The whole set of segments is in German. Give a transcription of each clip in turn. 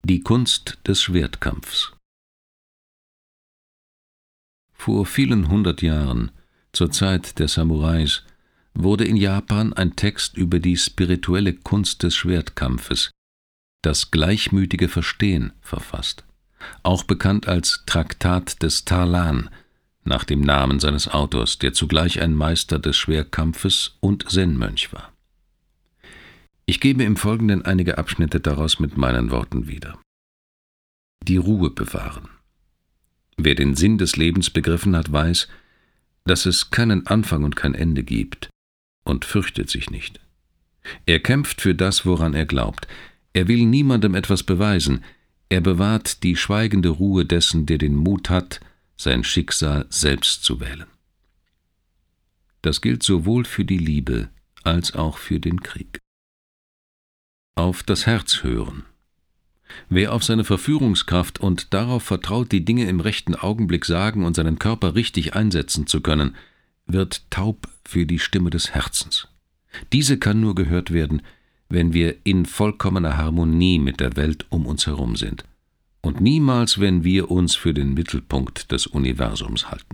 Die Kunst des Schwertkampfs. Vor vielen 100 Jahren, zur Zeit der Samurais, wurde in Japan ein Text über die spirituelle Kunst des Schwertkampfes, das gleichmütige Verstehen, verfasst, auch bekannt als Traktat des Talan, nach dem Namen seines Autors, der zugleich ein Meister des Schwertkampfes und Zen-Mönch war. Ich gebe im Folgenden einige Abschnitte daraus mit meinen Worten wieder. Die Ruhe bewahren. Wer den Sinn des Lebens begriffen hat, weiß, dass es keinen Anfang und kein Ende gibt und fürchtet sich nicht. Er kämpft für das, woran er glaubt. Er will niemandem etwas beweisen. Er bewahrt die schweigende Ruhe dessen, der den Mut hat, sein Schicksal selbst zu wählen. Das gilt sowohl für die Liebe als auch für den Krieg. Auf das Herz hören. Wer auf seine Verführungskraft und darauf vertraut, die Dinge im rechten Augenblick sagen und seinen Körper richtig einsetzen zu können, wird taub für die Stimme des Herzens. Diese kann nur gehört werden, wenn wir in vollkommener Harmonie mit der Welt um uns herum sind, und niemals, wenn wir uns für den Mittelpunkt des Universums halten.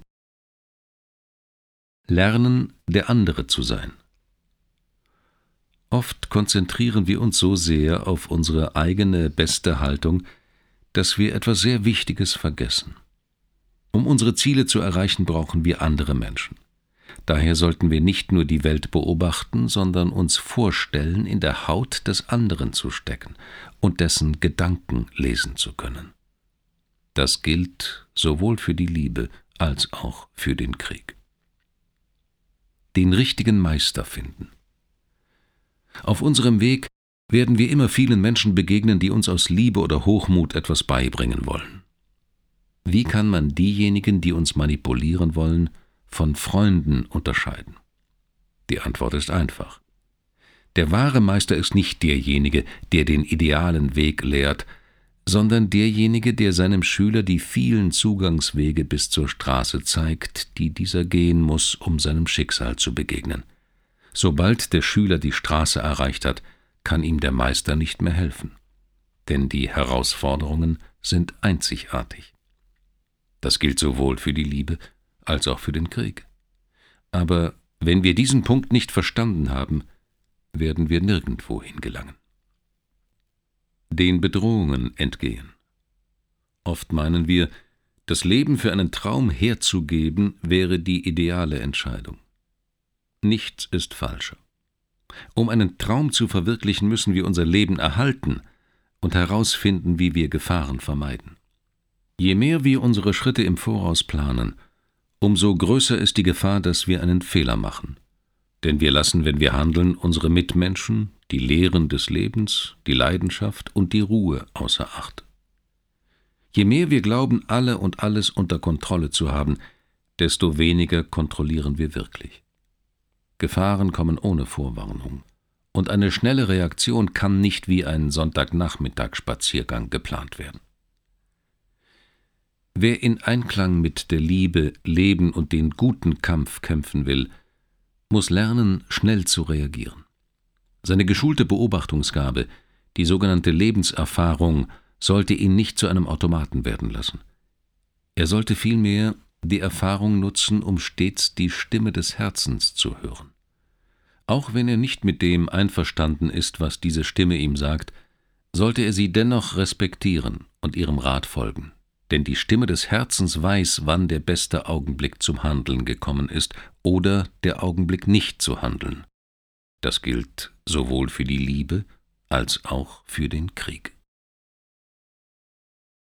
Lernen, der andere zu sein. Oft konzentrieren wir uns so sehr auf unsere eigene beste Haltung, dass wir etwas sehr Wichtiges vergessen. Um unsere Ziele zu erreichen, brauchen wir andere Menschen. Daher sollten wir nicht nur die Welt beobachten, sondern uns vorstellen, in der Haut des anderen zu stecken und dessen Gedanken lesen zu können. Das gilt sowohl für die Liebe als auch für den Krieg. Den richtigen Meister finden. Auf unserem Weg werden wir immer vielen Menschen begegnen, die uns aus Liebe oder Hochmut etwas beibringen wollen. Wie kann man diejenigen, die uns manipulieren wollen, von Freunden unterscheiden? Die Antwort ist einfach. Der wahre Meister ist nicht derjenige, der den idealen Weg lehrt, sondern derjenige, der seinem Schüler die vielen Zugangswege bis zur Straße zeigt, die dieser gehen muss, um seinem Schicksal zu begegnen. Sobald der Schüler die Straße erreicht hat, kann ihm der Meister nicht mehr helfen, denn die Herausforderungen sind einzigartig. Das gilt sowohl für die Liebe als auch für den Krieg. Aber wenn wir diesen Punkt nicht verstanden haben, werden wir nirgendwohin gelangen. Den Bedrohungen entgehen. Oft meinen wir, das Leben für einen Traum herzugeben, wäre die ideale Entscheidung. Nichts ist falscher. Um einen Traum zu verwirklichen, müssen wir unser Leben erhalten und herausfinden, wie wir Gefahren vermeiden. Je mehr wir unsere Schritte im Voraus planen, umso größer ist die Gefahr, dass wir einen Fehler machen. Denn wir lassen, wenn wir handeln, unsere Mitmenschen, die Lehren des Lebens, die Leidenschaft und die Ruhe außer Acht. Je mehr wir glauben, alle und alles unter Kontrolle zu haben, desto weniger kontrollieren wir wirklich. Gefahren kommen ohne Vorwarnung, und eine schnelle Reaktion kann nicht wie ein Sonntagnachmittagsspaziergang geplant werden. Wer in Einklang mit der Liebe, Leben und den guten Kampf kämpfen will, muss lernen, schnell zu reagieren. Seine geschulte Beobachtungsgabe, die sogenannte Lebenserfahrung, sollte ihn nicht zu einem Automaten werden lassen. Er sollte vielmehr die Erfahrung nutzen, um stets die Stimme des Herzens zu hören. Auch wenn er nicht mit dem einverstanden ist, was diese Stimme ihm sagt, sollte er sie dennoch respektieren und ihrem Rat folgen. Denn die Stimme des Herzens weiß, wann der beste Augenblick zum Handeln gekommen ist oder der Augenblick nicht zu handeln. Das gilt sowohl für die Liebe als auch für den Krieg.